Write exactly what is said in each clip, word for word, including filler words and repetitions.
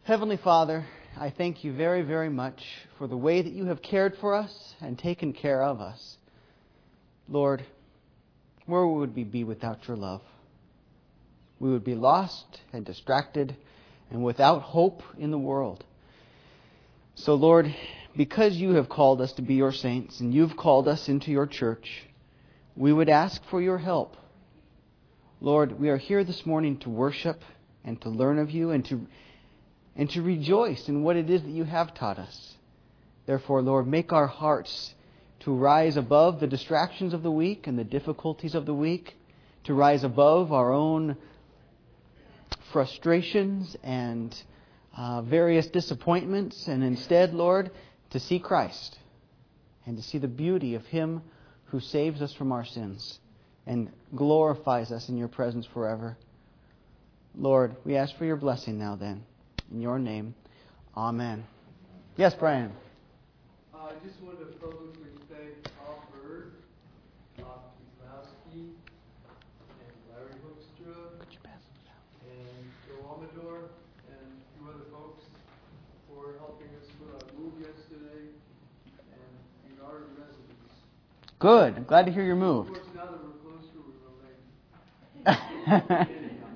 Heavenly Father, I thank you very, very much for the way that you have cared for us and taken care of us. Lord, where would we be without your love? We would be lost and distracted and without hope in the world. So, Lord, because you have called us to be your saints and you've called us into your church, we would ask for your help. Lord, we are here this morning to worship and to learn of you and to and to rejoice in what it is that you have taught us. Therefore, Lord, make our hearts to rise above the distractions of the week and the difficulties of the week, to rise above our own frustrations and uh, various disappointments, and instead, Lord, to see Christ and to see the beauty of Him who saves us from our sins and glorifies us in your presence forever. Lord, we ask for your blessing now then. In your name, amen. Yes, Brian. Uh, I just wanted to publicly thank Paul Bird, Bob Kuzlowski, and Larry Hoekstra, and Joe Amador, and a few other folks for helping us put our move yesterday, and the art residents. Good. I'm glad to hear your move. Of course, now that we're closer, we're late.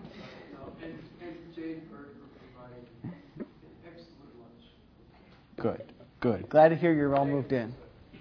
Good, good. Glad to hear you're all moved in.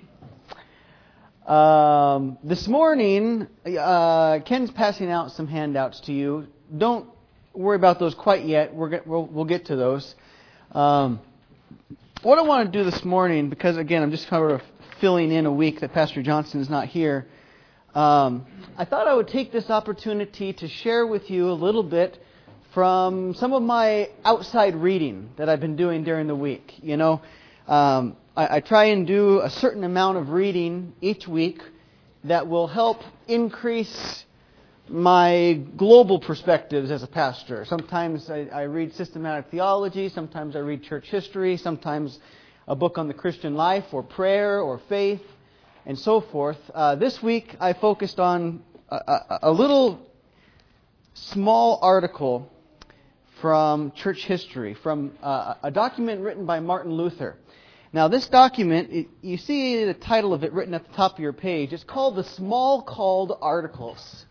Um, this morning, uh, Ken's passing out some handouts to you. Don't worry about those quite yet. We're get, we'll, we'll get to those. Um, what I want to do this morning, because again, I'm just kind of filling in a week that Pastor Johnson is not here, um, I thought I would take this opportunity to share with you a little bit from some of my outside reading that I've been doing during the week. You know, um, I, I try and do a certain amount of reading each week that will help increase my global perspectives as a pastor. Sometimes I, I read systematic theology, sometimes I read church history, sometimes a book on the Christian life or prayer or faith and so forth. Uh, this week I focused on a, a, a little small article from church history, from uh, a document written by Martin Luther. Now, this document, it, you see the title of it written at the top of your page. It's called the Small Called Articles.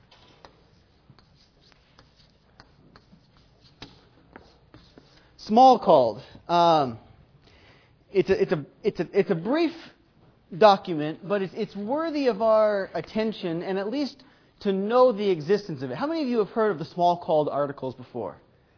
Small Called. Um, it's a it's a it's a it's a brief document, but it's it's worthy of our attention and at least to know the existence of it. How many of you have heard of the Small Called Articles before?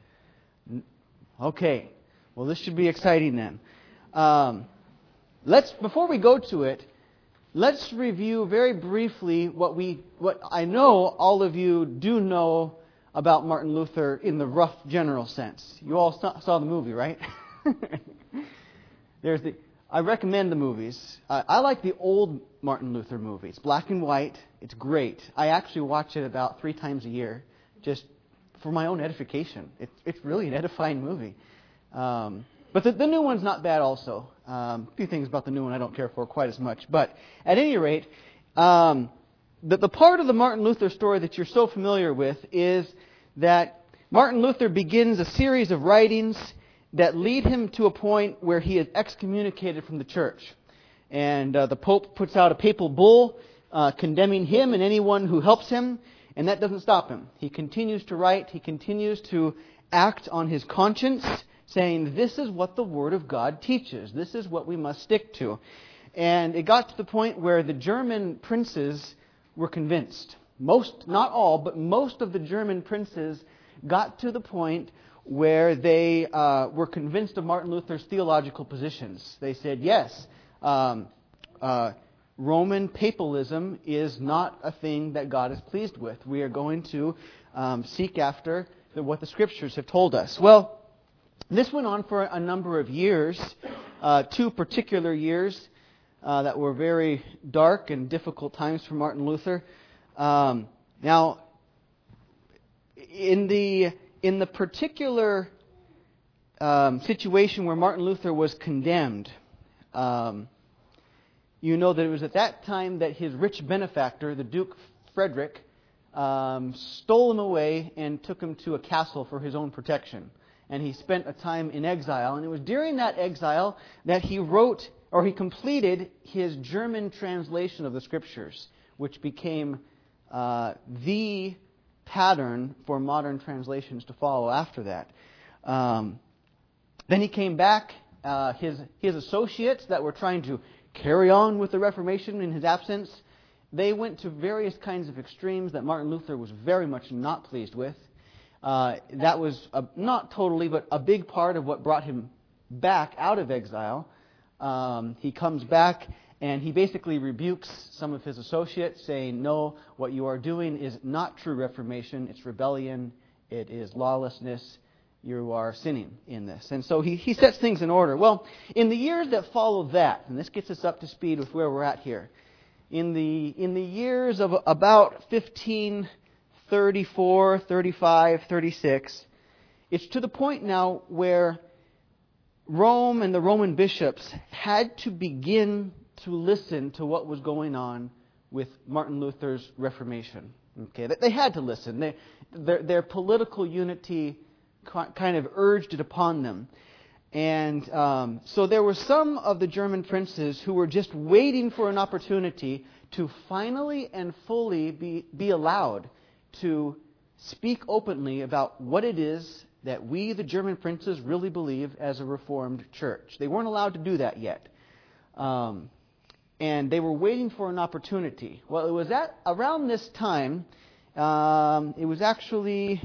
Okay, well, this should be exciting then. Um, let's before we go to it, let's review very briefly what we what I know all of you do know about Martin Luther in the rough general sense. You all saw, saw the movie, right? There's the. I recommend the movies. Uh, I like the old Martin Luther movies, black and white. It's great. I actually watch it about three times a year, just for my own edification. It's it's really an edifying movie. Um, but the, the new one's not bad also. Um, a few things about the new one I don't care for quite as much. But at any rate, um, the, the part of the Martin Luther story that you're so familiar with is that Martin Luther begins a series of writings that lead him to a point where he is excommunicated from the church. And uh, the Pope puts out a papal bull uh, condemning him and anyone who helps him. And that doesn't stop him. He continues to write. He continues to act on his conscience, saying, this is what the Word of God teaches. This is what we must stick to. And it got to the point where the German princes were convinced. Most, not all, but most of the German princes got to the point where they uh, were convinced of Martin Luther's theological positions. They said, yes, um, uh, Roman papalism is not a thing that God is pleased with. We are going to um, seek after the, what the Scriptures have told us. Well, this went on for a number of years, uh, two particular years uh, that were very dark and difficult times for Martin Luther. Um, now, in the in the particular um, situation where Martin Luther was condemned, um, you know that it was at that time that his rich benefactor, the Duke Frederick, um, stole him away and took him to a castle for his own protection. and he spent a time in exile. And it was during that exile that he wrote, or he completed, his German translation of the Scriptures, which became uh, the pattern for modern translations to follow after that. Um, then he came back. Uh, his his associates that were trying to carry on with the Reformation in his absence, they went to various kinds of extremes that Martin Luther was very much not pleased with. Uh, that was a, not totally, but a big part of what brought him back out of exile. Um, he comes back and he basically rebukes some of his associates, saying, no, what you are doing is not true Reformation. It's rebellion. It is lawlessness. You are sinning in this. And so he, he sets things in order. Well, in the years that follow that, and this gets us up to speed with where we're at here, in the in the years of about fifteen thirty-four, thirty-five, thirty-six, it's to the point now where Rome and the Roman bishops had to begin to listen to what was going on with Martin Luther's Reformation. Okay, they had to listen. They, their, their political unity kind of urged it upon them. And um, so there were some of the German princes who were just waiting for an opportunity to finally and fully be, be allowed to speak openly about what it is that we, the German princes, really believe as a Reformed church. They weren't allowed to do that yet. Um, and they were waiting for an opportunity. Well, it was at around this time, um, it was actually...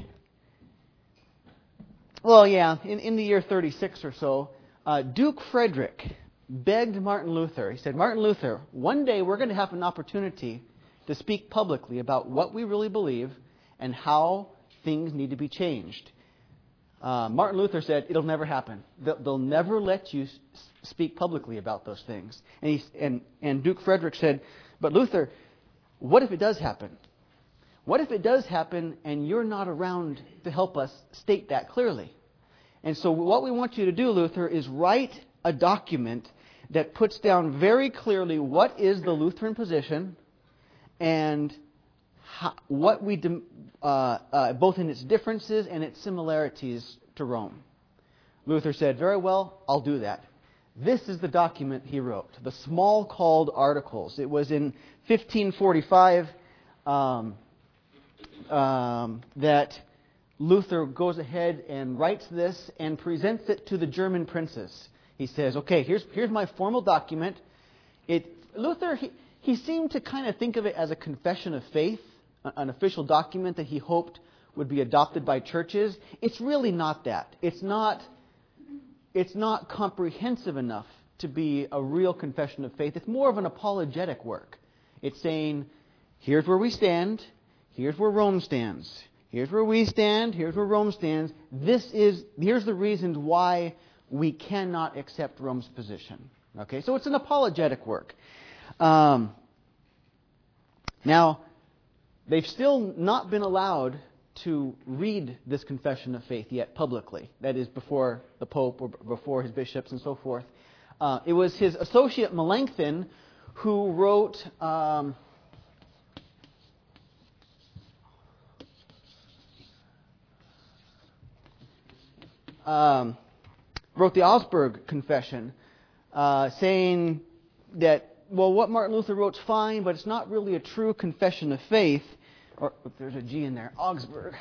Well, yeah, in, in the year thirty-six or so, uh, Duke Frederick begged Martin Luther. He said, Martin Luther, one day we're going to have an opportunity to speak publicly about what we really believe and how things need to be changed. Uh, Martin Luther said, it'll never happen. They'll, they'll never let you speak publicly about those things. And, he, and, and Duke Frederick said, but Luther, what if it does happen? What if it does happen and you're not around to help us state that clearly? And so what we want you to do, Luther, is write a document that puts down very clearly what is the Lutheran position and how, what we, uh, uh, both in its differences and its similarities to Rome. Luther said, very well, I'll do that. This is the document he wrote, the Smalcald Articles. It was in fifteen forty-five. Um, Um, that Luther goes ahead and writes this and presents it to the German princes. He says, okay, here's here's my formal document. It Luther, he, he seemed to kind of think of it as a confession of faith, an official document that he hoped would be adopted by churches. It's really not that. It's not, it's not comprehensive enough to be a real confession of faith. It's more of an apologetic work. It's saying, here's where we stand. Here's where Rome stands. Here's where we stand. Here's where Rome stands. This is, here's the reasons why we cannot accept Rome's position. Okay, so it's an apologetic work. Um, now, they've still not been allowed to read this confession of faith yet publicly. That is, before the Pope or before his bishops and so forth. Uh, it was his associate Melanchthon who wrote... Um, Um, wrote the Augsburg Confession, uh, saying that, well, what Martin Luther wrote's fine, but it's not really a true confession of faith. Or, if there's a G in there, Augsburg.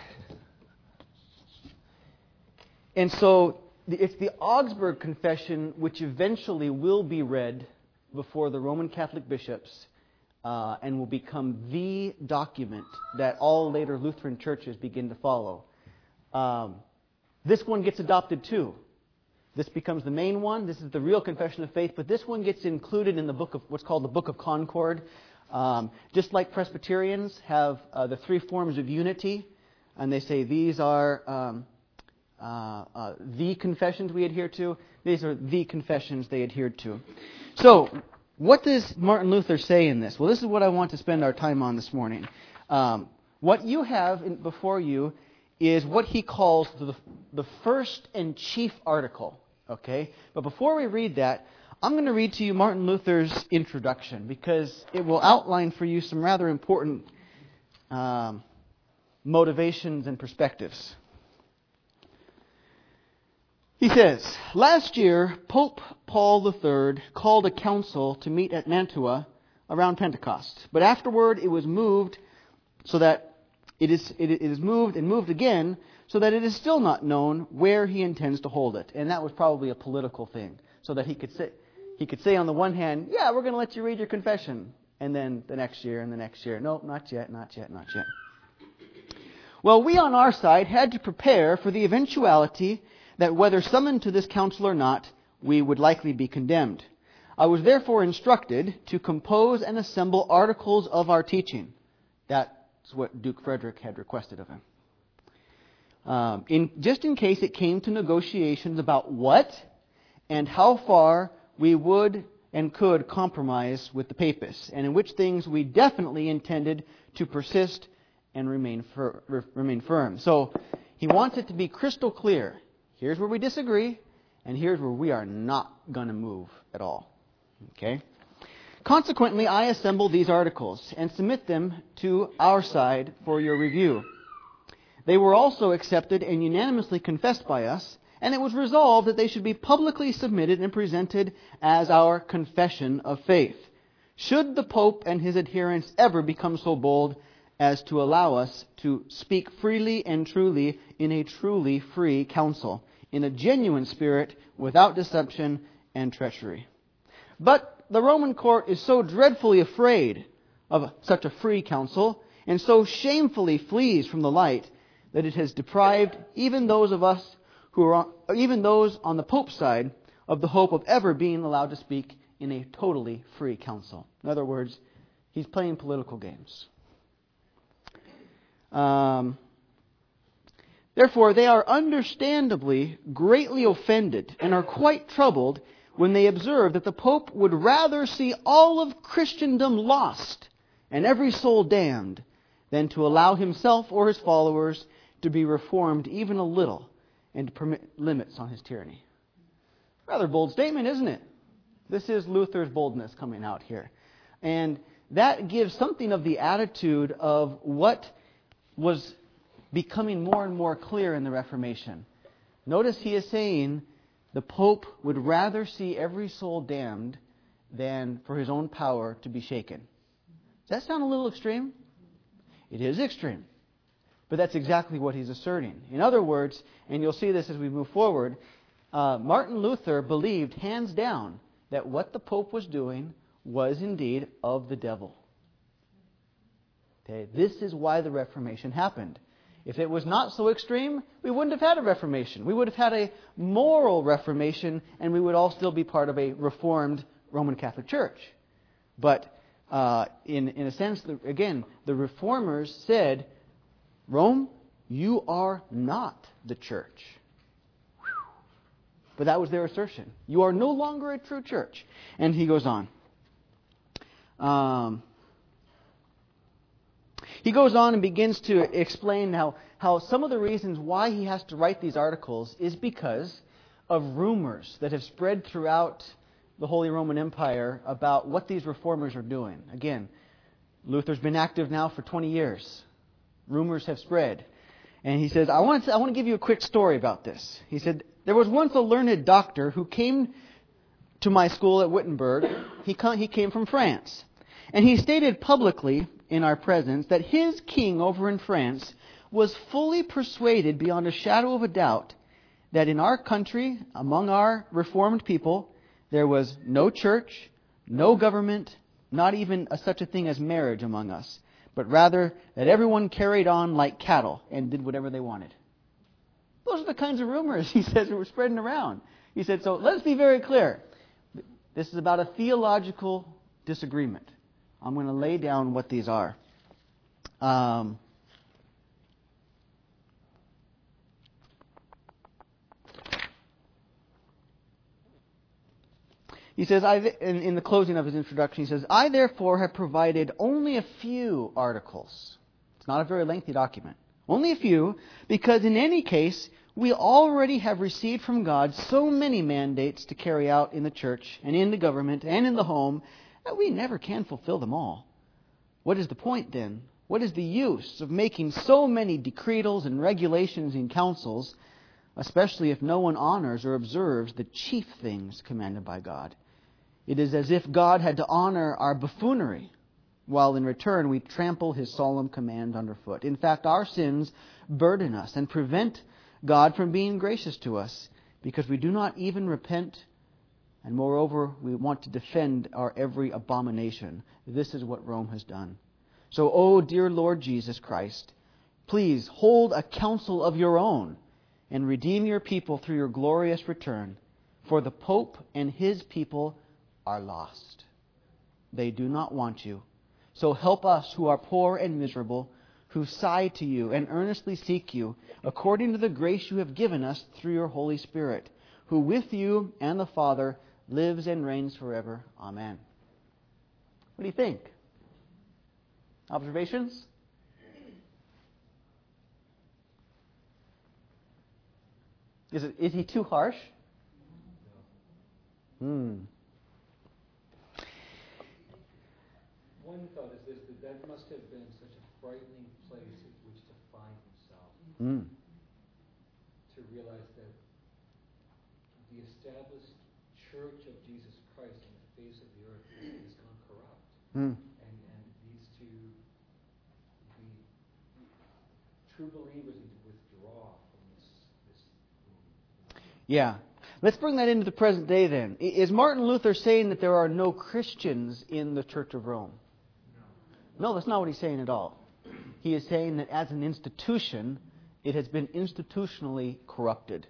And so it's the Augsburg Confession which eventually will be read before the Roman Catholic bishops uh, and will become the document that all later Lutheran churches begin to follow. Um, This one gets adopted too. This becomes the main one. This is the real confession of faith. But this one gets included in the book of what's called the Book of Concord. Um, just like Presbyterians have uh, the three forms of unity, and they say these are um, uh, uh, the confessions we adhere to. These are the confessions they adhered to. So, what does Martin Luther say in this? Well, this is what I want to spend our time on this morning. Um, what you have in, before you is what he calls the, the first and chief article. Okay? But before we read that, I'm going to read to you Martin Luther's introduction, because it will outline for you some rather important um, motivations and perspectives. He says, last year, Pope Paul the Third called a council to meet at Mantua around Pentecost. But afterward, it was moved so that it is, it is moved and moved again so that it is still not known where he intends to hold it. And that was probably a political thing, so that he could say, he could say on the one hand, yeah, we're going to let you read your confession. And then the next year and the next year, nope, not yet, not yet, not yet. Well, we on our side had to prepare for the eventuality that whether summoned to this council or not, we would likely be condemned. I was therefore instructed to compose and assemble articles of our teaching. That's what Duke Frederick had requested of him. Um, in, just in case it came to negotiations about what and how far we would and could compromise with the papists, and in which things we definitely intended to persist and remain, fir- remain firm. So he wants it to be crystal clear. Here's where we disagree, and here's where we are not going to move at all. Okay? Consequently, I assemble these articles and submit them to our side for your review. They were also accepted and unanimously confessed by us, and it was resolved that they should be publicly submitted and presented as our confession of faith, should the Pope and his adherents ever become so bold as to allow us to speak freely and truly in a truly free council, in a genuine spirit, without deception and treachery. But the Roman court is so dreadfully afraid of such a free council, and so shamefully flees from the light, that it has deprived even those of us who are on, even those on the Pope's side of the hope of ever being allowed to speak in a totally free council. In other words, he's playing political games. Um, therefore, they are understandably greatly offended and are quite troubled when they observe that the Pope would rather see all of Christendom lost and every soul damned than to allow himself or his followers to be reformed even a little and to permit limits on his tyranny. Rather bold statement, isn't it? This is Luther's boldness coming out here. And that gives something of the attitude of what was becoming more and more clear in the Reformation. Notice he is saying the Pope would rather see every soul damned than for his own power to be shaken. Does that sound a little extreme? It is extreme. But that's exactly what he's asserting. In other words, and you'll see this as we move forward, uh, Martin Luther believed hands down that what the Pope was doing was indeed of the devil. Okay, this is why the Reformation happened. If it was not so extreme, we wouldn't have had a Reformation. We would have had a moral Reformation, and we would all still be part of a Reformed Roman Catholic Church. But uh, in, in a sense, the, again, the Reformers said, Rome, you are not the church. But that was their assertion. You are no longer a true church. And he goes on. Um, he goes on and begins to explain how, how some of the reasons why he has to write these articles is because of rumors that have spread throughout the Holy Roman Empire about what these reformers are doing. Again, Luther's been active now for twenty years. Rumors have spread. And he says, I want to, I want to give you a quick story about this. He said, there was once a learned doctor who came to my school at Wittenberg. He, he came from France. And he stated publicly in our presence that his king over in France was fully persuaded beyond a shadow of a doubt that in our country, among our reformed people, there was no church, no government, not even a, such a thing as marriage among us, but rather that everyone carried on like cattle and did whatever they wanted. Those are the kinds of rumors, he says, that were spreading around. He said, so let's be very clear. This is about a theological disagreement. I'm going to lay down what these are. Um, he says, I, in, in the closing of his introduction, he says, I therefore have provided only a few articles. It's not a very lengthy document. Only a few, because in any case, we already have received from God so many mandates to carry out in the church and in the government and in the home that we never can fulfill them all. What is the point then? What is the use of making so many decretals and regulations in councils especially if no one honors or observes the chief things commanded by God. It is as if God had to honor our buffoonery, while in return we trample His solemn command underfoot. In fact, our sins burden us and prevent God from being gracious to us, because we do not even repent, and moreover, we want to defend our every abomination. This is what Rome has done. So, O dear Lord Jesus Christ, please hold a council of your own and redeem your people through your glorious return, for the Pope and his people are lost. They do not want you. So help us who are poor and miserable, who sigh to you and earnestly seek you, according to the grace you have given us through your Holy Spirit, who with you and the Father lives and reigns forever. Amen. What do you think? Observations? Is it, is he too harsh? Hmm. One thought is this, that that must have been such a frightening place in which to find himself. Mm. To realize that the established church of Jesus Christ on the face of the earth has gone corrupt. Mm. And, and needs to be true believers need to withdraw from this, this movement. Yeah. Let's bring that into the present day then. Is Martin Luther saying that there are no Christians in the Church of Rome? No, that's not what he's saying at all. He is saying that as an institution, it has been institutionally corrupted.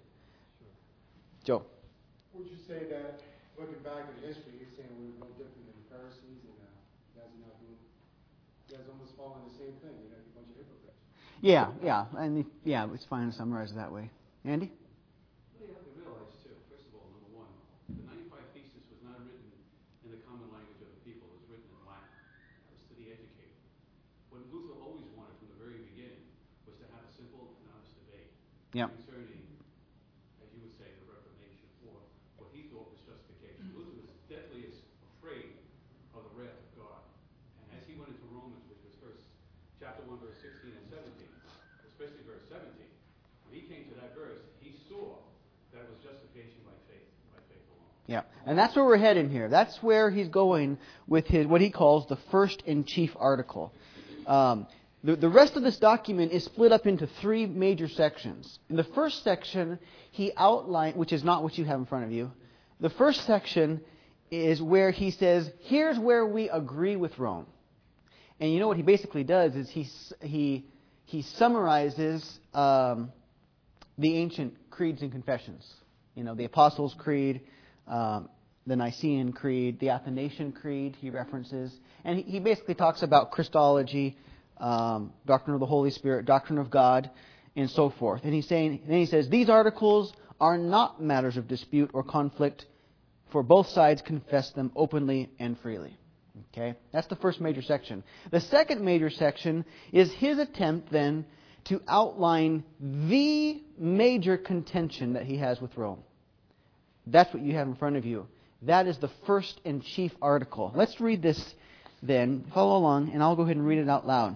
Joe? Would you say that, looking back at history, he's saying we were no different than the Pharisees, and uh, you guys are not doing, you guys almost following the same thing. You're like a bunch of hypocrites. Yeah, yeah. And yeah, it's fine to summarize it that way. Andy? Well, you have to realize, too, first of all, number one, the ninety-five Thesis was not written in the common language of the people. It was written in Latin. It was to the educated. What Luther always wanted from the very beginning was to have a simple and honest debate Yeah. concerning, as you would say, the Reformation, or what he thought was justification. Luther was deathly afraid of the wrath of God. And as he went into Romans, which was verse, chapter one, verse sixteen and seventeen, especially verse seventeen, when he came to that verse, he saw that it was justification by faith, by faith alone. Yeah. And that's where we're heading here. That's where he's going with his what he calls the first and chief article. Um, the, the rest of this document is split up into three major sections. In the first section, he outlined, which is not what you have in front of you, the first section is where he says, here's where we agree with Rome. And you know what he basically does is he he he summarizes um, the ancient creeds and confessions. You know, the Apostles' Creed, um, the Nicene Creed, the Athanasian Creed he references. And he, he basically talks about Christology, um, doctrine of the Holy Spirit, doctrine of God, and so forth. And he's saying, and then he says, these articles are not matters of dispute or conflict, for both sides confess them openly and freely. Okay? That's the first major section. The second major section is his attempt then to outline the major contention that he has with Rome. That's what you have in front of you. That is the first and chief article. Let's read this then. Follow along, and I'll go ahead and read it out loud.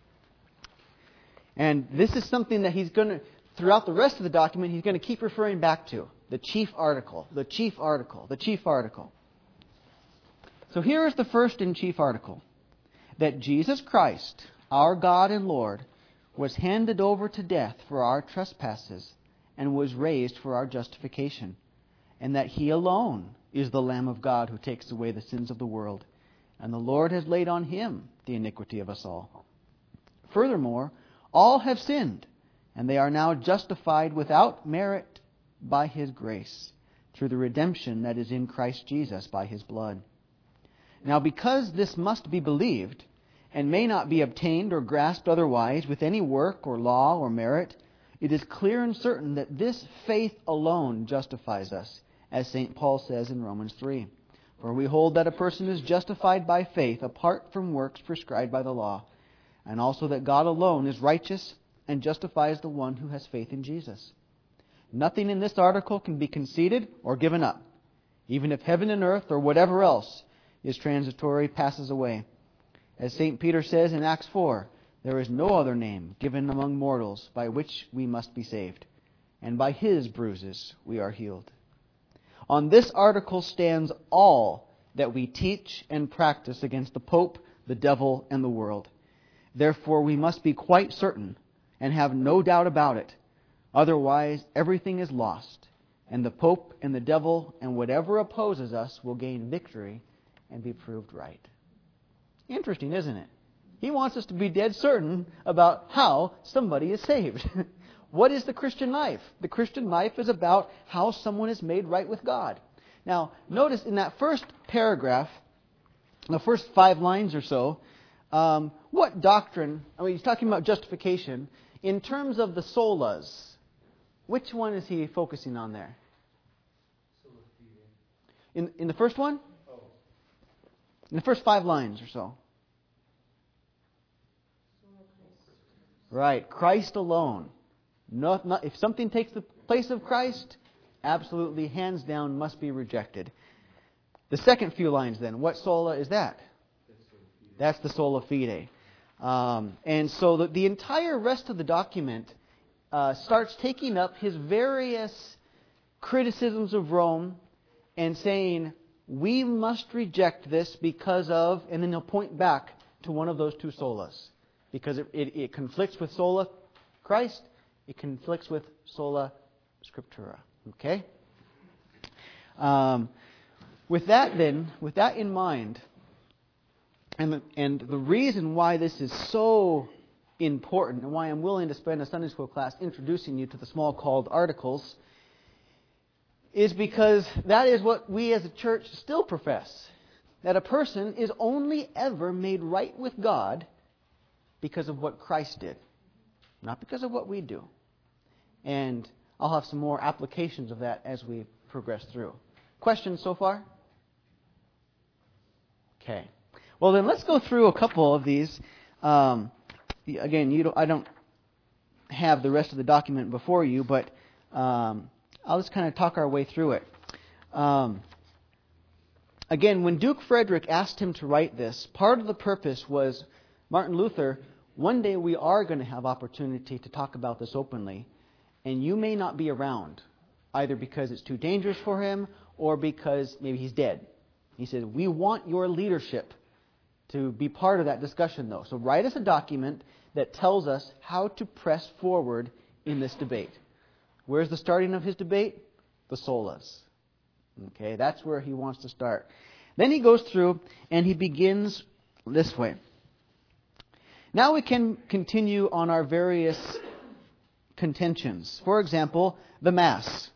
And this is something that he's going to, throughout the rest of the document, he's going to keep referring back to. The chief article, the chief article, the chief article. So here is the first and chief article. That Jesus Christ, our God and Lord, was handed over to death for our trespasses and was raised for our justification. And that He alone is the Lamb of God who takes away the sins of the world. And the Lord has laid on Him the iniquity of us all. Furthermore, all have sinned, and they are now justified without merit by His grace, through the redemption that is in Christ Jesus by His blood. Now because this must be believed, and may not be obtained or grasped otherwise with any work or law or merit, it is clear and certain that this faith alone justifies us, as Saint Paul says in Romans three. For we hold that a person is justified by faith apart from works prescribed by the law, and also that God alone is righteous and justifies the one who has faith in Jesus. Nothing in this article can be conceded or given up, even if heaven and earth or whatever else is transitory, passes away. As Saint Peter says in Acts four, there is no other name given among mortals by which we must be saved. and by His bruises we are healed. On this article stands all that we teach and practice against the Pope, the devil, and the world. Therefore we must be quite certain and have no doubt about it. Otherwise everything is lost, and the Pope and the devil and whatever opposes us will gain victory and be proved right. Interesting, isn't it? He wants us to be dead certain about how somebody is saved. What is the Christian life? The Christian life is about how someone is made right with God. Now, notice in that first paragraph, the first five lines or so, um, what doctrine, I mean, he's talking about justification, in terms of the solas, which one is he focusing on there? In, in the first one? In the first five lines or so. Right, Christ alone. Not, not, if something takes the place of Christ, absolutely, hands down, must be rejected. The second few lines then, what sola is that? That's the sola fide. Um, and so the, the entire rest of the document uh, starts taking up his various criticisms of Rome and saying, we must reject this because of, and then he'll point back to one of those two solas. Because it, it, it conflicts with sola Christ, it conflicts with sola scriptura. Okay? Um, with that then, with that in mind, and the, and the reason why this is so important, and why I'm willing to spend a Sunday school class introducing you to the small called articles, is because that is what we as a church still profess. That a person is only ever made right with God because of what Christ did, not because of what we do. And I'll have some more applications of that as we progress through. Questions so far? Okay. Well, then let's go through a couple of these. Um, again, you don't, I don't have the rest of the document before you, but um, I'll just kind of talk our way through it. Um, again, when Duke Frederick asked him to write this, part of the purpose was Martin Luther, one day we are going to have opportunity to talk about this openly, and you may not be around, either because it's too dangerous for him or because maybe he's dead. He said, we want your leadership to be part of that discussion, though. So write us a document that tells us how to press forward in this debate. Where's the starting of his debate? The solas. Okay, that's where he wants to start. Then he goes through and he begins this way. Now we can continue on our various contentions. For example, the Mass.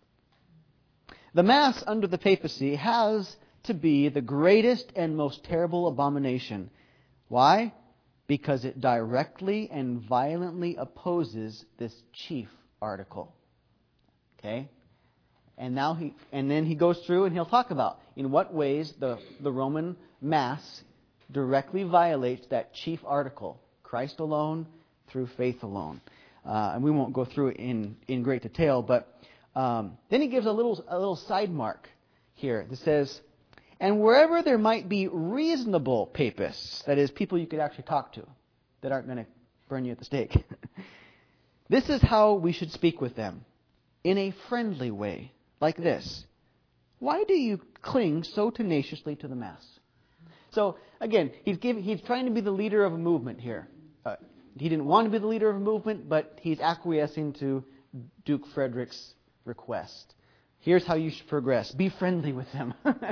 The Mass under the papacy has to be the greatest and most terrible abomination. Why? Because it directly and violently opposes this chief article. Okay? And now he and then he goes through and he'll talk about in what ways the, the Roman Mass directly violates that chief article, Christ alone through faith alone. Uh, and we won't go through it in, in great detail, but um, then he gives a little a little side mark here that says, and wherever there might be reasonable papists, that is, people you could actually talk to that aren't going to burn you at the stake, this is how we should speak with them, in a friendly way, like this. Why do you cling so tenaciously to the Mass? So, again, he's giving, he's trying to be the leader of a movement here. Uh, he didn't want to be the leader of a movement, but he's acquiescing to Duke Frederick's request. Here's how you should progress. Be friendly with them.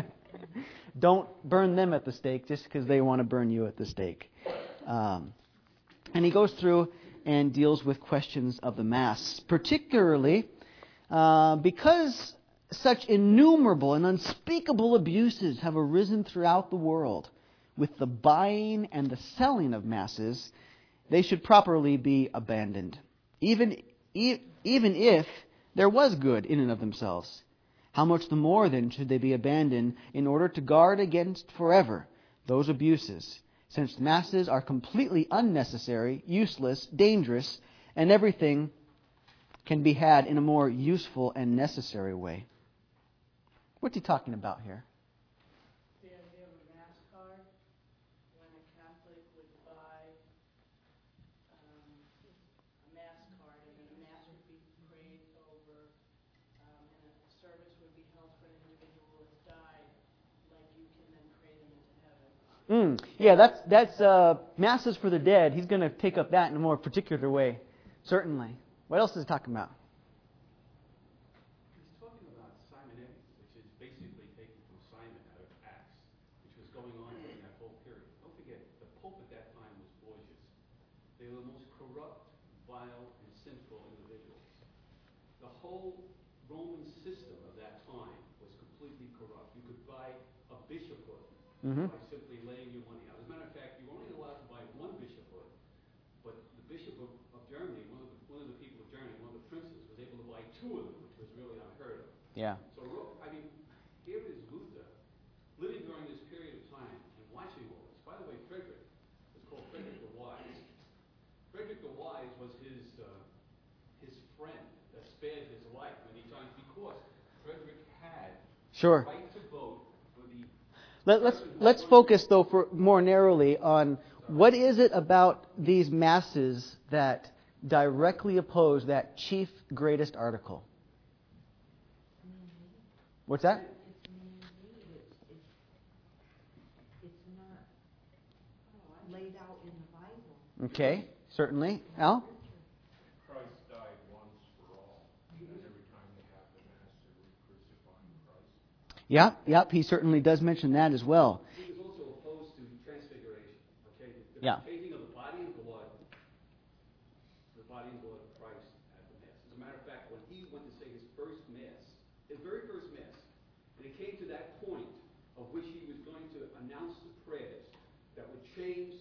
Don't burn them at the stake just because they want to burn you at the stake. Um, and he goes through and deals with questions of the Mass, particularly uh, because such innumerable and unspeakable abuses have arisen throughout the world with the buying and the selling of Masses. They should properly be abandoned, even, e- even if there was good in and of themselves. How much the more then should they be abandoned in order to guard against forever those abuses, since Masses are completely unnecessary, useless, dangerous, and everything can be had in a more useful and necessary way. What's he talking about here? The idea of a Mass card, when a Catholic would buy um, a Mass card, and then a Mass would be prayed Mm, yeah, that's that's uh, Masses for the Dead. He's going to take up that in a more particular way, certainly. What else is he talking about? He's talking about Simonides, which is basically taken from Simon out of Acts, which was going on during that whole period. Don't forget, the Pope at that time was Borgias. They were the most corrupt, vile, and sinful individuals. The whole Roman system of that time was completely corrupt. You could buy a bishophood Mm-hmm. by simply laying your money out. As a matter of fact, you were only allowed to buy one bishophood, but the bishop of, of Germany, one of, the, one of the people of Germany, one of the princes, was able to buy two of them, which was really unheard of. Yeah. So, I mean, here is Luther living during this period of time and watching all this. By the way, Frederick was called Frederick the Wise. Frederick the Wise was his uh, his friend that spared his life many times because Frederick had Sure. the right to vote for the Let, let's let's focus though for more narrowly on what is it about these masses that directly oppose that chief greatest article. What's that? It's man-made. It's, it's, it's not laid out in the Bible. Okay, certainly. Al? Christ died once for all, and every time they have the Mass, they're crucifying Christ. Yep, yep, he certainly does mention that as well. He was also opposed to transfiguration. Okay, the Yeah. taking of the body and blood, the body and blood of Christ at the Mass. As a matter of fact, when he went to say his first Mass, his very first Mass, and it came to that point of which he was going to announce the prayers that would change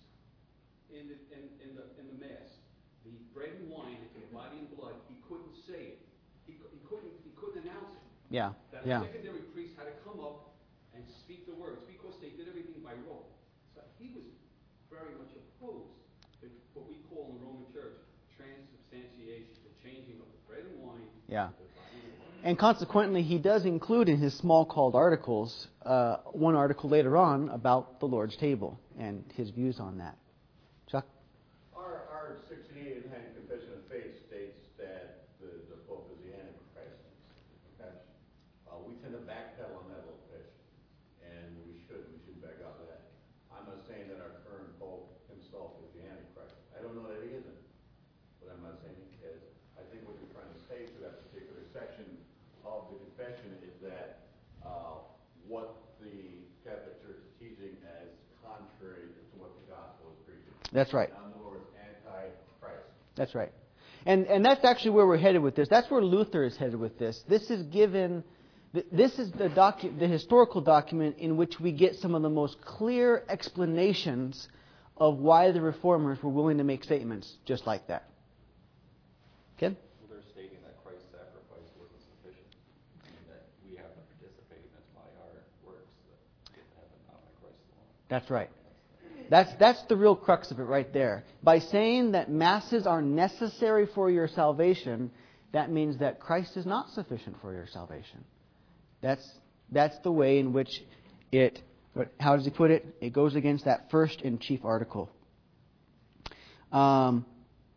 in the in, in the in the Mass, the bread and wine into the body and blood. He couldn't say it. He, he couldn't he couldn't announce it. Yeah, That yeah. a secondary priest had to come up and speak the words because they did everything by rote. So he was very much opposed to what we call in the Roman Church transubstantiation, the changing of the bread and wine. Yeah. to the body and blood. And consequently, he does include in his small called articles uh, one article later on about the Lord's table and his views on that. Chuck? Our, our sixteen eighty-nine Confession of Faith states that the, the Pope is the Antichrist. Okay? Uh, we tend to backpedal on that a little bit, and we should. We should back out of that. I'm not saying that our current Pope himself is the Antichrist. I don't know that he isn't, but I'm not saying he is. I think what you're trying to say to that particular section of the confession is that uh, what the Catholic Church is teaching as contrary to what the gospel is preaching. That's right. In other words, anti-Christ. That's right. And and that's actually where we're headed with this. That's where Luther is headed with this. This is given, th- this is the docu- the historical document in which we get some of the most clear explanations of why the Reformers were willing to make statements just like that. Ken? Well, they're stating that Christ's sacrifice wasn't sufficient, and that we have to participate in it by our works that get to heaven, not by Christ alone. That's right. That's that's the real crux of it right there. By saying that masses are necessary for your salvation, that means that Christ is not sufficient for your salvation. That's that's the way in which it, what, how does he put it? It goes against that first and chief article. Um,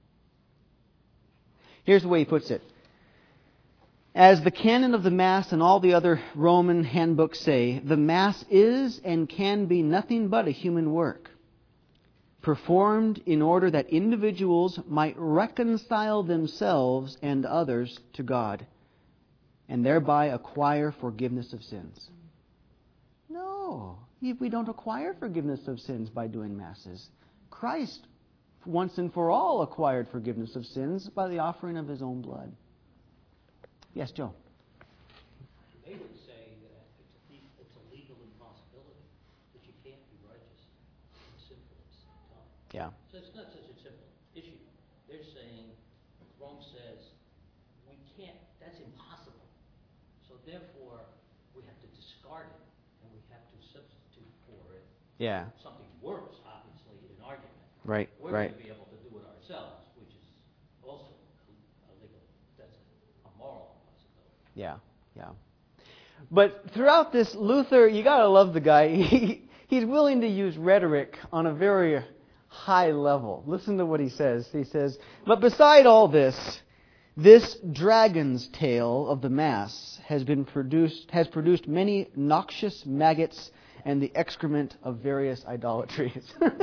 here's the way he puts it. As the canon of the Mass and all the other Roman handbooks say, the Mass is and can be nothing but a human work, performed in order that individuals might reconcile themselves and others to God, and thereby acquire forgiveness of sins. No, we don't acquire forgiveness of sins by doing Masses. Christ, once and for all, acquired forgiveness of sins by the offering of His own blood. Yes, Joe. They would say that it's a, le- it's a legal impossibility, that you can't be righteous and sinful at the same time. Yeah. So it's not such a simple issue. They're saying, Rome says, we can't, that's impossible. So therefore, we have to discard it, and we have to substitute for it Yeah. something worse, obviously, in argument. Right, We're right. going to be able to do it ourselves, which is also a legal, that's a moral impossibility. Yeah, yeah. But throughout this, Luther, you gotta love the guy. He, he's willing to use rhetoric on a very high level. Listen to what he says. He says, but beside all this, this dragon's tail of the Mass has been produced, has produced many noxious maggots and the excrement of various idolatries.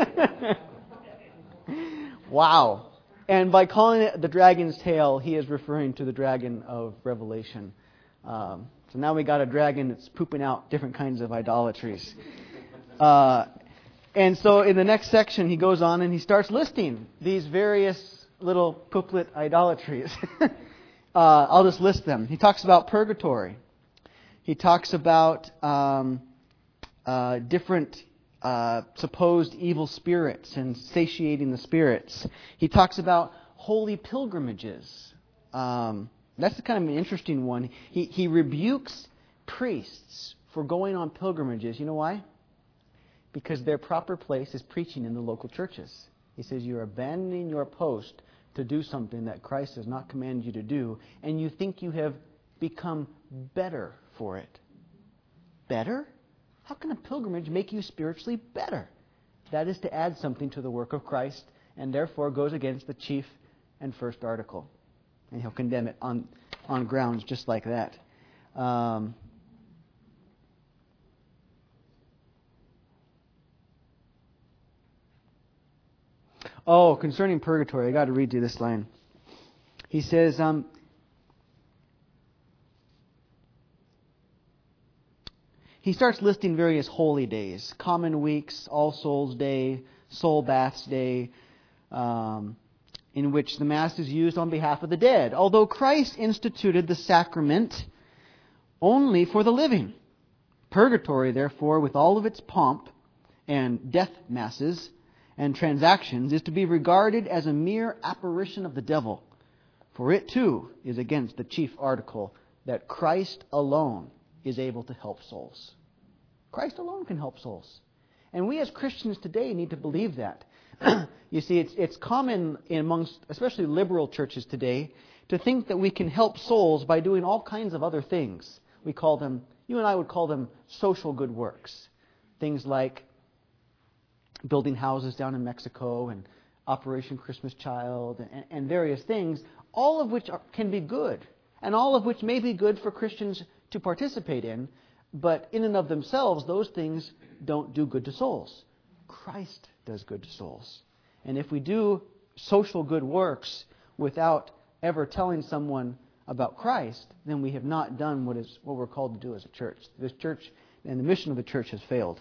Wow. And by calling it the dragon's tail, he is referring to the dragon of Revelation. Um, so now we got a dragon that's pooping out different kinds of idolatries. Uh, and so in the next section, he goes on and he starts listing these various little pooplet idolatries. uh, I'll just list them. He talks about purgatory. He talks about um, uh, different uh, supposed evil spirits and satiating the spirits. He talks about holy pilgrimages. Um, that's kind of an interesting one. He, he rebukes priests for going on pilgrimages. You know why? Because their proper place is preaching in the local churches. He says you're abandoning your post to do something that Christ has not commanded you to do, and you think you have become better for it. Better? How can a pilgrimage make you spiritually better? That is to add something to the work of Christ, and therefore goes against the chief and first article. And he'll condemn it on, on grounds just like that. Um, oh, concerning purgatory, I got to read you this line. He says, um, he starts listing various holy days, common weeks, All Souls Day, Soul Baths Day, um, in which the Mass is used on behalf of the dead. Although Christ instituted the sacrament only for the living. Purgatory, therefore, with all of its pomp and death masses and transactions, is to be regarded as a mere apparition of the devil. For it, too, is against the chief article that Christ alone is able to help souls. Christ alone can help souls. And we as Christians today need to believe that. You see, it's it's common amongst, especially liberal churches today, to think that we can help souls by doing all kinds of other things. We call them, you and I would call them social good works. Things like building houses down in Mexico and Operation Christmas Child and, and various things, all of which are, can be good, and all of which may be good for Christians to participate in, but in and of themselves, those things don't do good to souls. Christ does good to souls. And if we do social good works without ever telling someone about Christ, then we have not done what is what we're called to do as a church. This church and the mission of the church has failed.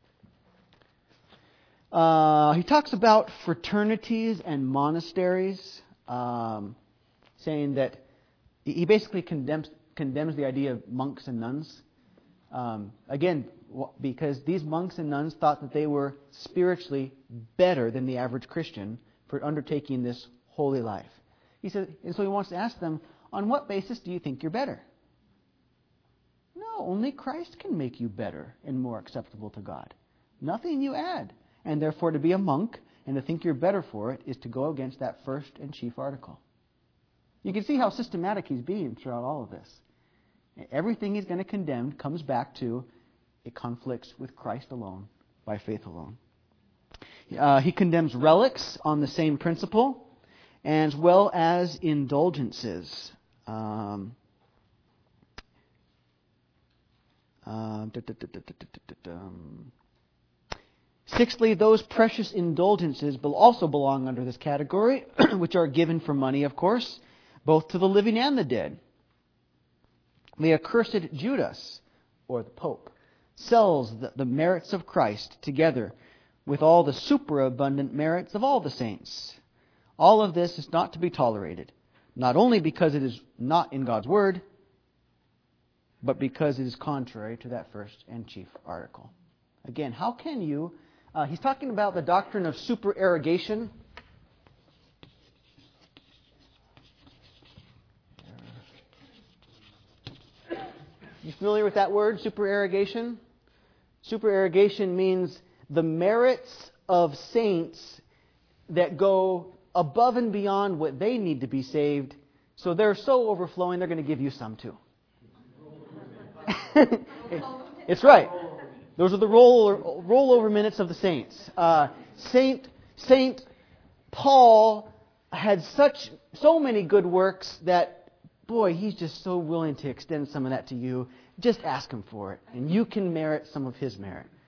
Uh, he talks about fraternities and monasteries, um, saying that he basically condemns condemns the idea of monks and nuns. Um, again, because these monks and nuns thought that they were spiritually better than the average Christian for undertaking this holy life. He said, and so he wants to ask them, on what basis do you think you're better? No, only Christ can make you better and more acceptable to God. Nothing you add. And therefore, to be a monk and to think you're better for it is to go against that first and chief article. You can see how systematic he's being throughout all of this. Everything he's going to condemn comes back to it conflicts with Christ alone, by faith alone. Uh, he condemns relics on the same principle, as well as indulgences. Um, uh, da, da, da, da, da, da, da, um. Sixthly, those precious indulgences will also belong under this category, which are given for money, of course, both to the living and the dead. The accursed Judas, or the Pope, sells the, the merits of Christ together with all the superabundant merits of all the saints. All of this is not to be tolerated, not only because it is not in God's Word, but because it is contrary to that first and chief article. Again, how can you... Uh, he's talking about the doctrine of supererogation. You familiar with that word, supererogation? Supererogation means the merits of saints that go above and beyond what they need to be saved, so they're so overflowing they're going to give you some too. It's right. Those are the roll rollover minutes of the saints. Uh, Saint Saint Paul had such so many good works that, boy, he's just so willing to extend some of that to you. Just ask him for it, and you can merit some of his merit.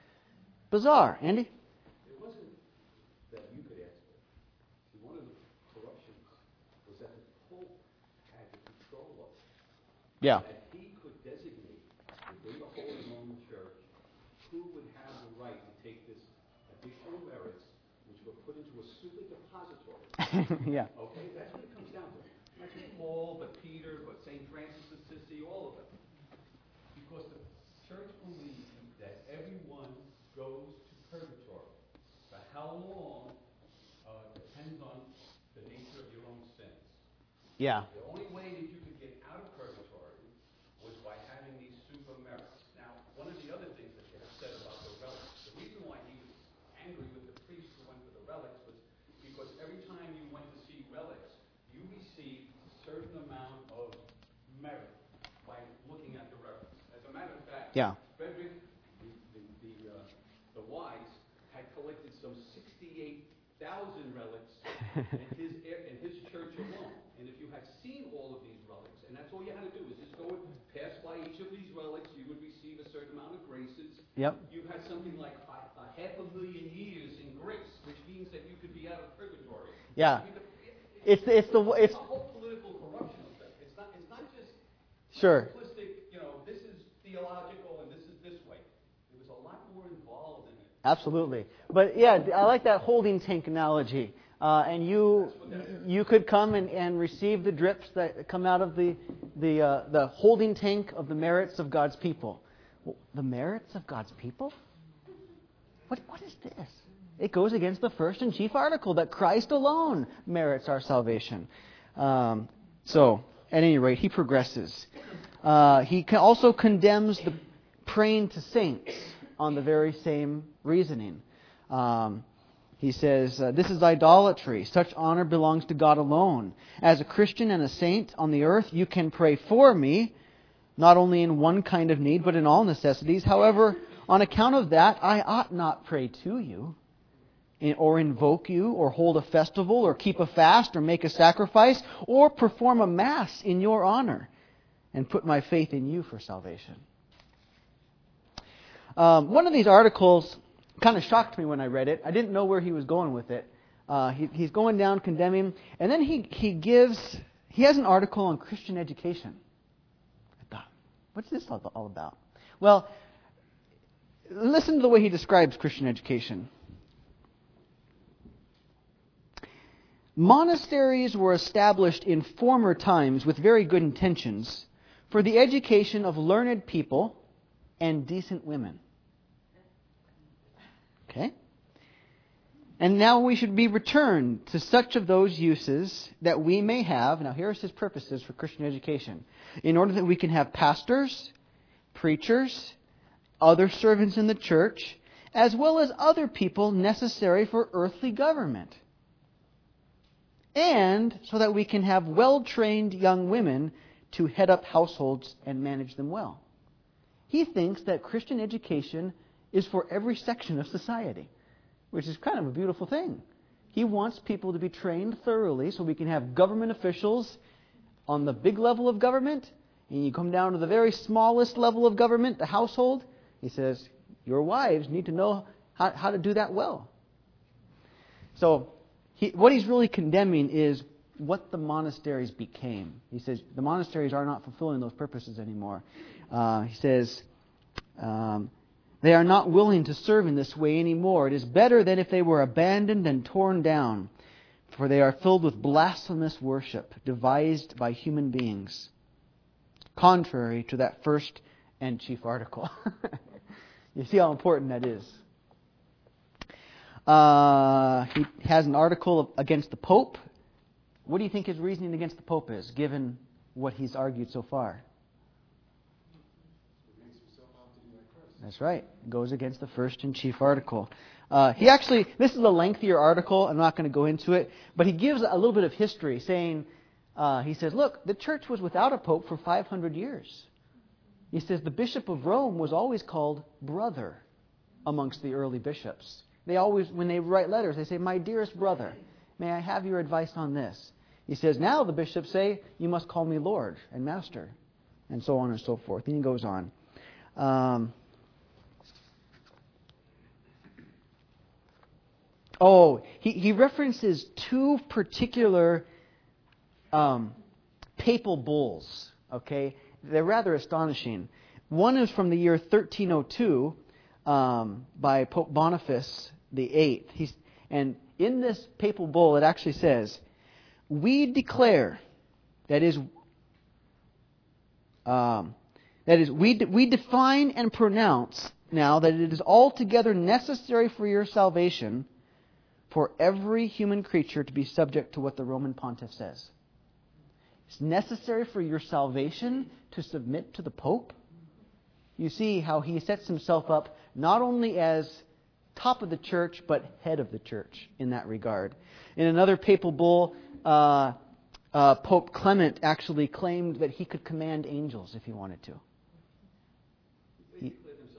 Bizarre. Andy? It wasn't that you could ask for it. See, one of the corruptions was that the Pope had the control of it. Yeah. That he could designate within the Holy Roman Church who would have the right to take this additional merits, which were put into a super depository. Yeah. Okay, that's what it comes down to. Not just Paul, but Peter, but Saint Francis of Assisi, all of them. Because the church believes that everyone goes to purgatory. But how long uh, depends on the nature of your own sins. Yeah. The only way that you could get out of purgatory was by having these super merits. Now, one of the other things that they have said about the relics, the reason why he was angry with the priests who went for the relics was because every time you went to see relics, you received a certain amount of merit by looking at the relics. As a matter of fact, Yeah. Frederick the, the, the, uh, the Wise had collected some sixty-eight thousand relics in his, in his church alone. And if you had seen all of these relics, and that's all you had to do is just go and pass by each of these relics, you would receive a certain amount of graces. Yep. You had something like a, a half a million years in grace, which means that you could be out of purgatory. Yeah. I mean, the, it, It's it's the it's it's a whole political corruption of that. It's not it's not just sure. simplistic, you know, this is theological and this is this way. There was a lot more involved in it. Absolutely. But yeah, I like that holding tank analogy. Uh, and you you could come and, and receive the drips that come out of the the uh, the holding tank of the merits of God's people. The merits of God's people? What what is this? It goes against the first and chief article that Christ alone merits our salvation. Um, so, at any rate, he progresses. Uh, he also condemns the praying to saints on the very same reasoning. Um, he says, uh, this is idolatry. Such honor belongs to God alone. As a Christian and a saint on the earth, you can pray for me, not only in one kind of need, but in all necessities. However, on account of that, I ought not pray to you, or invoke you, or hold a festival, or keep a fast, or make a sacrifice, or perform a mass in your honor, and put my faith in you for salvation. Um, one of these articles kind of shocked me when I read it. I didn't know where he was going with it. Uh, he, he's going down condemning, and then he, he gives, he has an article on Christian education. I thought, what's this all, all about? Well, listen to the way he describes Christian education. Monasteries were established in former times with very good intentions for the education of learned people and decent women. Okay? And now we should be returned to such of those uses that we may have. Now here's his purposes for Christian education. In order that we can have pastors, preachers, other servants in the church, as well as other people necessary for earthly government. And so that we can have well-trained young women to head up households and manage them well. He thinks that Christian education is for every section of society, which is kind of a beautiful thing. He wants people to be trained thoroughly so we can have government officials on the big level of government, and you come down to the very smallest level of government, the household. He says, your wives need to know how, how to do that well. So, He, what he's really condemning is what the monasteries became. He says the monasteries are not fulfilling those purposes anymore. Uh, he says um, they are not willing to serve in this way anymore. It is better than if they were abandoned and torn down, for they are filled with blasphemous worship devised by human beings, contrary to that first and chief article. You see how important that is. Uh, he has an article against the Pope. What do you think his reasoning against the Pope is, given what he's argued so far? That's right. It goes against the first and chief article. Uh, he actually, this is a lengthier article. I'm not going to go into it. But he gives a little bit of history, saying, uh, he says, look, the church was without a Pope for five hundred years. He says the Bishop of Rome was always called brother amongst the early bishops. They always, when they write letters, they say, my dearest brother, may I have your advice on this? He says, now the bishops say, you must call me Lord and Master, and so on and so forth. And he goes on. Um, Oh, he, he references two particular um, papal bulls, okay? They're rather astonishing. One is from the year thirteen oh two um, by Pope Boniface the eighth. He's, and in this papal bull, it actually says, "We declare, that is, um, that is, we de- we define and pronounce now that it is altogether necessary for your salvation for every human creature to be subject to what the Roman Pontiff says." It's necessary for your salvation to submit to the Pope. You see how he sets himself up not only as top of the church, but head of the church in that regard. In another papal bull, uh, uh, Pope Clement actually claimed that he could command angels if he wanted to. He,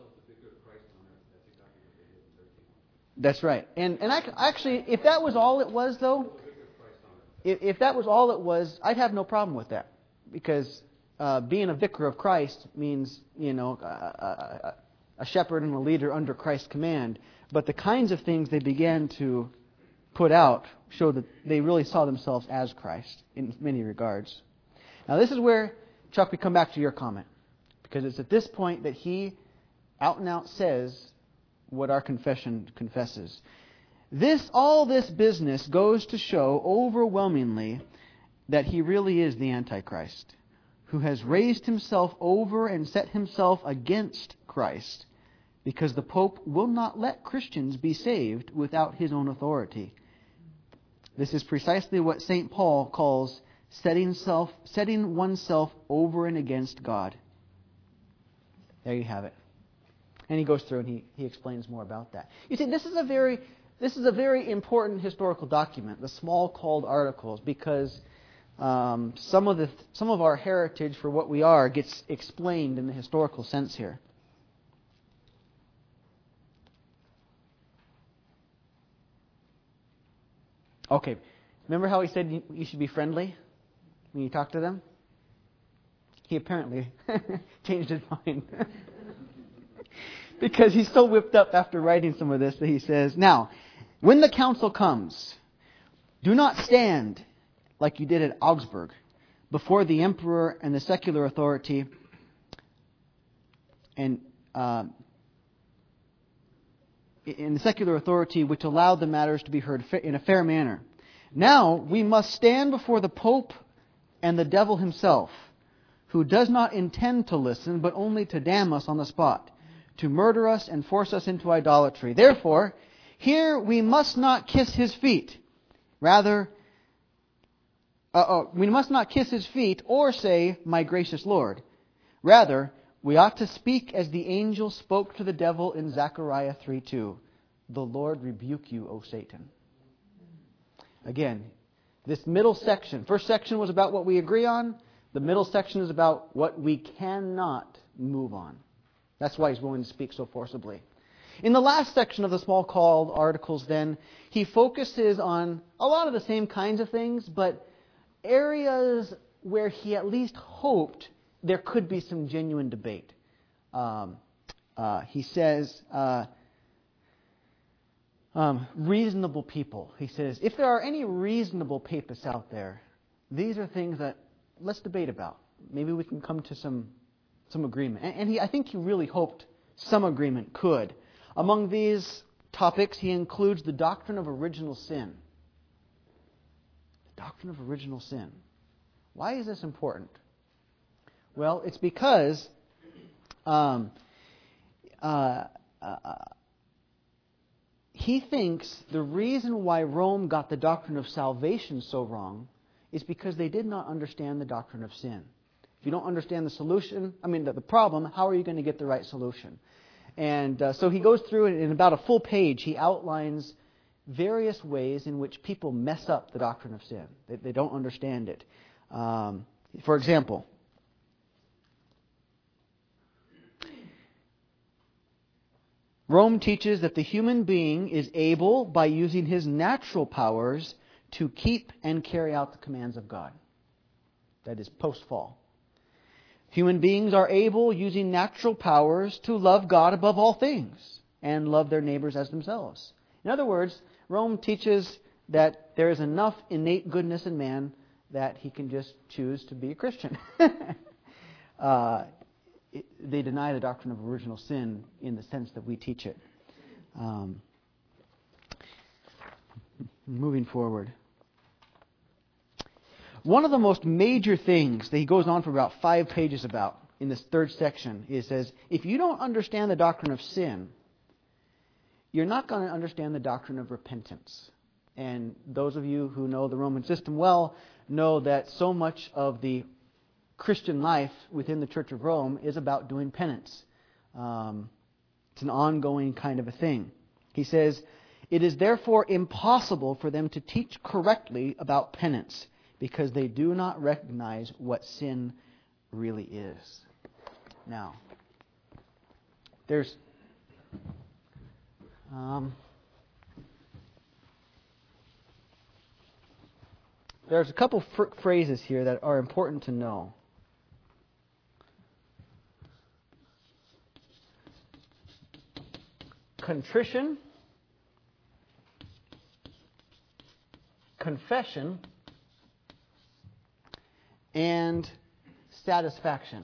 that's right. And and actually, if that was all it was, though, if, if that was all it was, I'd have no problem with that. Because uh, being a vicar of Christ means, you know, a, a, a shepherd and a leader under Christ's command. But the kinds of things they began to put out show that they really saw themselves as Christ in many regards. Now, this is where, Chuck, we come back to your comment. Because it's at this point that he out and out says what our confession confesses. This, all this business goes to show overwhelmingly that he really is the Antichrist, who has raised himself over and set himself against Christ, because the Pope will not let Christians be saved without his own authority. This is precisely what Saint Paul calls setting self, setting oneself over and against God. There you have it. And he goes through and he, he explains more about that. You see, this is a very this is a very important historical document, the Smalcald Articles, because um, some of the some of our heritage for what we are gets explained in the historical sense here. Okay, remember how he said you, you should be friendly when you talk to them? He apparently changed his mind. Because he's so whipped up after writing some of this that he says, "Now, when the council comes, do not stand like you did at Augsburg before the emperor and the secular authority and uh, in the secular authority which allowed the matters to be heard in a fair manner. Now we must stand before the Pope and the devil himself, who does not intend to listen, but only to damn us on the spot, to murder us and force us into idolatry. Therefore, here we must not kiss his feet. Rather, uh, uh, we must not kiss his feet or say, 'My gracious Lord.' Rather, we ought to speak as the angel spoke to the devil in Zechariah three two. 'The Lord rebuke you, O Satan.'" Again, this middle section, first section was about what we agree on. The middle section is about what we cannot move on. That's why he's willing to speak so forcibly. In the last section of the Smalcald Articles, then, he focuses on a lot of the same kinds of things, but areas where he at least hoped there could be some genuine debate. Um, uh, he says, uh, um, reasonable people. He says, if there are any reasonable papists out there, these are things that let's debate about. Maybe we can come to some some agreement. And, and he, I think he really hoped some agreement could. Among these topics, he includes the doctrine of original sin. The doctrine of original sin. Why is this important? Well, it's because um, uh, uh, he thinks the reason why Rome got the doctrine of salvation so wrong is because they did not understand the doctrine of sin. If you don't understand the solution, I mean the, the problem, how are you going to get the right solution? And uh, so he goes through it in about a full page. He outlines various ways in which people mess up the doctrine of sin. They, they don't understand it. Um, for example, Rome teaches that the human being is able, by using his natural powers, to keep and carry out the commands of God. That is post-fall. Human beings are able, using natural powers, to love God above all things and love their neighbors as themselves. In other words, Rome teaches that there is enough innate goodness in man that he can just choose to be a Christian. uh, it, they deny the doctrine of original sin in the sense that we teach it. Um, moving forward. One of the most major things that he goes on for about five pages about in this third section, he says, if you don't understand the doctrine of sin, you're not going to understand the doctrine of repentance. And those of you who know the Roman system well know that so much of the Christian life within the Church of Rome is about doing penance. Um, it's an ongoing kind of a thing. He says, it is therefore impossible for them to teach correctly about penance because they do not recognize what sin really is. Now, there's um, there's a couple fr- phrases here that are important to know. Contrition, confession, and satisfaction.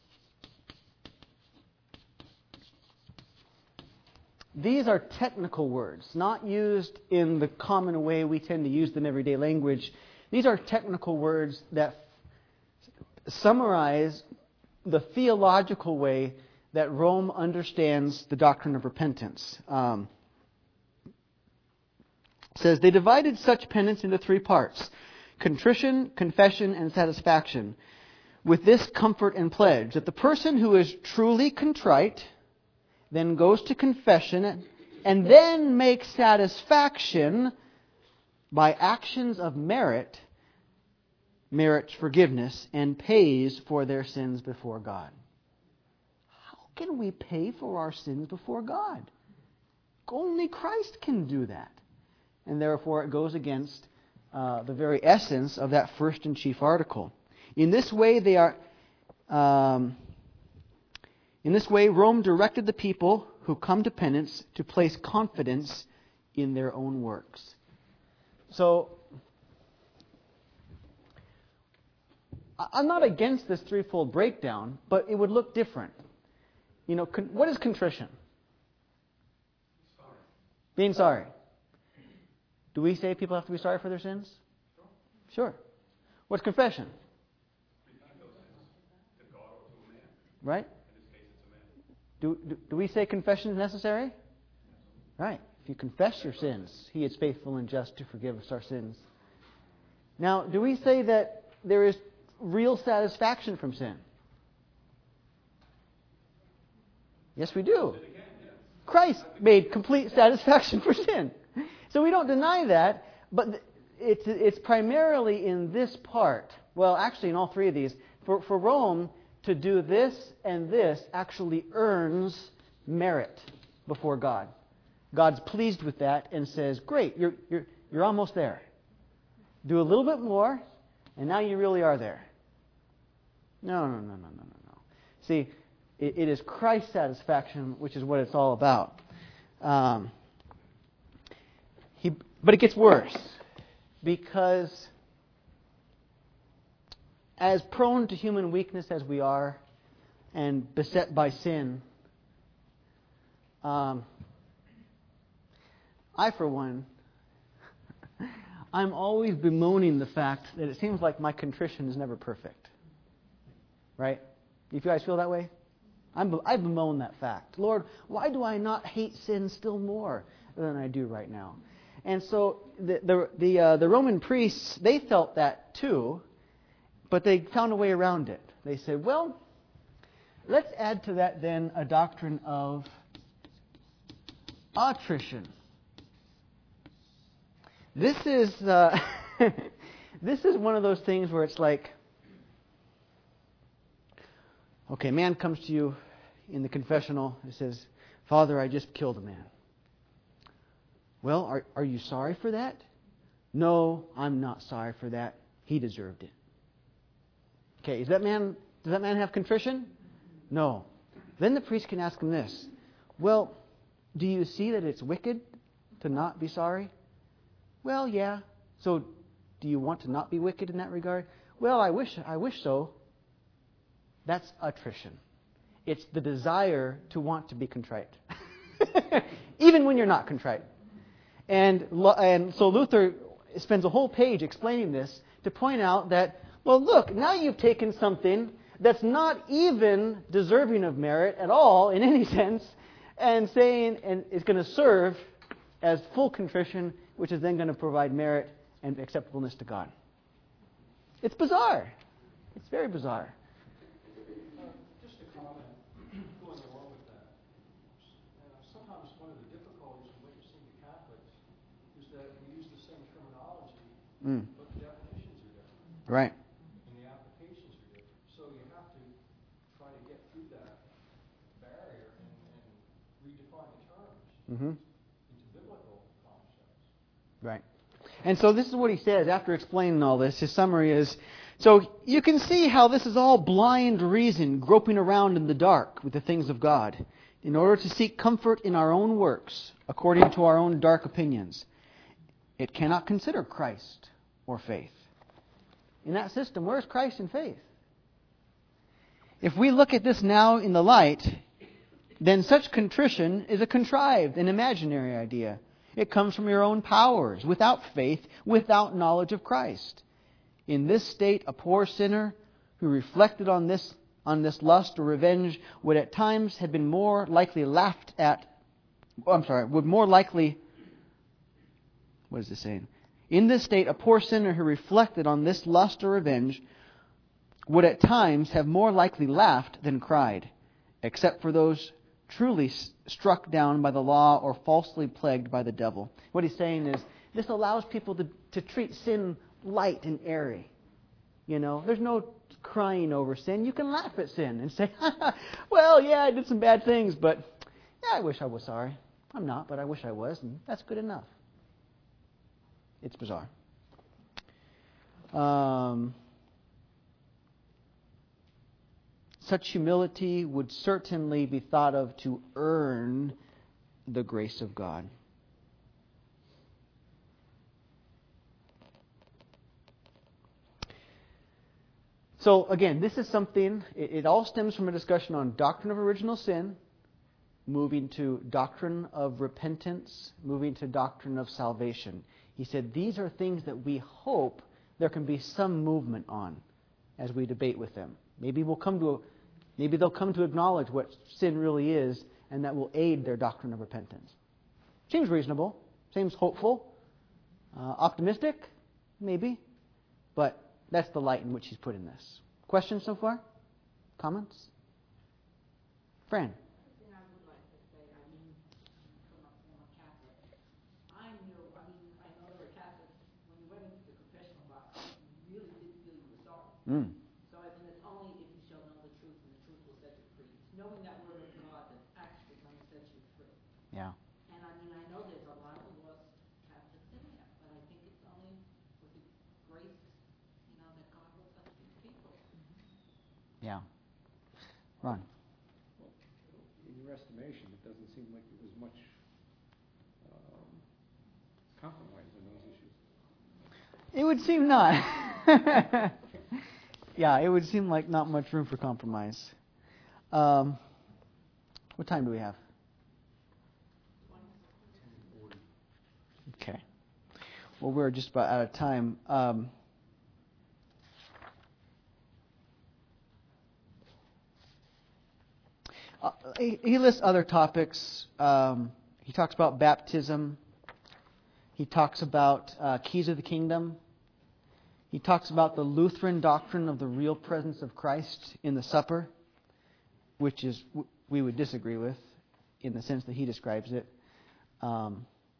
These are technical words, not used in the common way we tend to use them in everyday language. These are technical words that summarize the theological way that Rome understands the doctrine of repentance. Um, it says, they divided such penance into three parts: contrition, confession, and satisfaction, with this comfort and pledge, that the person who is truly contrite then goes to confession and then makes satisfaction by actions of merit, merits forgiveness, and pays for their sins before God. How can we pay for our sins before God? Only Christ can do that. And therefore it goes against uh, the very essence of that first and chief article. In this way, they are. Um, in this way, Rome directed the people who come to penance to place confidence in their own works. So, I'm not against this threefold breakdown, but it would look different. You know, con- what is contrition? Sorry. Being sorry. Do we say people have to be sorry for their sins? Sure. Sure. What's confession? Right? Do, do, do we say confession is necessary? Right. If you confess your sins, He is faithful and just to forgive us our sins. Now, do we say that there is real satisfaction from sin? Yes, we do. Christ made complete satisfaction for sin. So we don't deny that, but it's, it's primarily in this part. Well, actually in all three of these. For, for Rome, to do this and this actually earns merit before God. God's pleased with that and says, great, you're, you're, you're almost there. Do a little bit more, and now you really are there. No, no, no, no, no, no, no. See, it, it is Christ's satisfaction, which is what it's all about. Um, he, but it gets worse, because as prone to human weakness as we are, and beset by sin, um, I, for one, I'm always bemoaning the fact that it seems like my contrition is never perfect. Right? You guys feel that way? I'm, I bemoan that fact. Lord, why do I not hate sin still more than I do right now? And so the the the, uh, the Roman priests, they felt that too, but they found a way around it. They said, well, let's add to that then a doctrine of attrition. This is uh, this is one of those things where it's like, okay, man comes to you in the confessional and says, Father, I just killed a man. Well, are are you sorry for that? No, I'm not sorry for that. He deserved it. Okay, is that man? Does that man have contrition? No. Then the priest can ask him this. Well, do you see that it's wicked to not be sorry? Well, yeah. So do you want to not be wicked in that regard? Well, I wish I wish so. That's attrition. It's the desire to want to be contrite. Even when you're not contrite. And, and so Luther spends a whole page explaining this to point out that, well, look, now you've taken something that's not even deserving of merit at all in any sense, and saying, and it's going to serve as full contrition, which is then going to provide merit and acceptableness to God. It's bizarre. It's very bizarre. Uh, just a comment going along with that. Uh, sometimes one of the difficulties in witnessing to Catholics is that we use the same terminology, Mm. but the definitions are different. Right. And the applications are different. So you have to try to get through that barrier and, and redefine the terms Mm-hmm. into biblical concepts. Right. And so this is what he says after explaining all this. His summary is, so you can see how this is all blind reason groping around in the dark with the things of God in order to seek comfort in our own works according to our own dark opinions. It cannot consider Christ or faith. In that system, where's Christ and faith? If we look at this now in the light, then such contrition is a contrived and imaginary idea. It comes from your own powers, without faith, without knowledge of Christ. In this state, a poor sinner who reflected on this on this lust or revenge would at times have been more likely laughed at. Oh, I'm sorry, would more likely. What is this saying? In this state, a poor sinner who reflected on this lust or revenge would at times have more likely laughed than cried, except for those truly struck down by the law or falsely plagued by the devil. What he's saying is, this allows people to, to treat sin light and airy. You know, there's no crying over sin. You can laugh at sin and say, well, yeah, I did some bad things, but yeah, I wish I was sorry. I'm not, but I wish I was, and that's good enough. It's bizarre. Um, such humility would certainly be thought of to earn the grace of God. So again, this is something, it, it all stems from a discussion on doctrine of original sin, moving to doctrine of repentance, moving to doctrine of salvation. He said these are things that we hope there can be some movement on as we debate with them. Maybe we'll come to a, maybe they'll come to acknowledge what sin really is, and that will aid their doctrine of repentance. Seems reasonable. Seems hopeful. Uh, optimistic? Maybe. But that's the light in which he's put in this. Questions so far? Comments? Fran? Thing I would like to say, I mean, from a former Catholic, I knew, I mean, I know there were Catholics, when you went into the confessional box, you really did feel you were sorry. Mm. So I mean, it's only if you shall know the truth, and the truth will set you free. It's knowing that word of God that's actually going to set you free. Yeah. And I mean, I know there's a lot of lost Catholics in there, but I think it's only with the grace, you know, that God will touch these people. Yeah. Ron? In your estimation, it doesn't seem like there was much um, compromise on those issues. It would seem not. Yeah, it would seem like not much room for compromise. Um, what time do we have? Okay. Well, we're just about out of time. Um, uh, he, he lists other topics. Um, he talks about baptism. He talks about uh, keys of the kingdom. He talks about the Lutheran doctrine of the real presence of Christ in the supper, which is we would disagree with in the sense that he describes it. Um,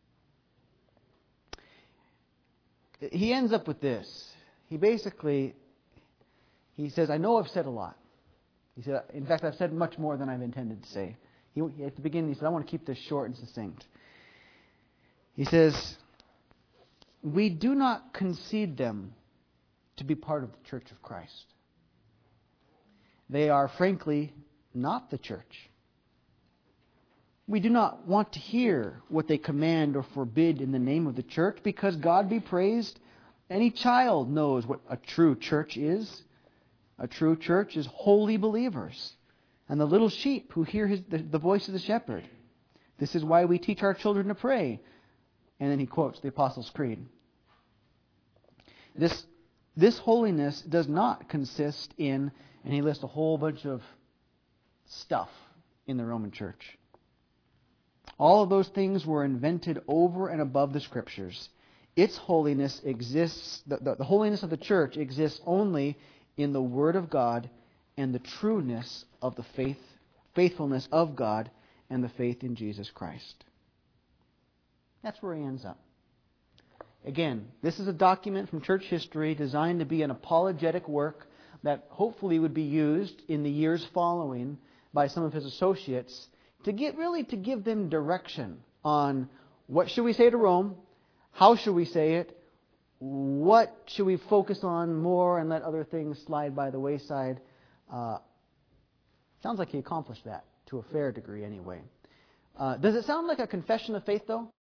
he ends up with this. He basically, he says, I know I've said a lot. He said, in fact, I've said much more than I've intended to say. He, at the beginning, he said, I want to keep this short and succinct. He says, we do not concede them to be part of the Church of Christ. They are, frankly, not the church. We do not want to hear what they command or forbid in the name of the church, because God be praised, any child knows what a true church is. A true church is holy believers and the little sheep who hear his, the, the voice of the shepherd. This is why we teach our children to pray. And then he quotes the Apostles' Creed. This, this holiness does not consist in, and he lists a whole bunch of stuff in the Roman church. All of those things were invented over and above the Scriptures. Its holiness exists, the, the, the holiness of the church exists only in the Word of God and the trueness of the faith, faithfulness of God and the faith in Jesus Christ. That's where he ends up. Again, this is a document from church history designed to be an apologetic work that hopefully would be used in the years following by some of his associates to get really to give them direction on what should we say to Rome, how should we say it, what should we focus on more and let other things slide by the wayside. Uh, sounds like he accomplished that to a fair degree anyway. Uh, does it sound like a confession of faith though?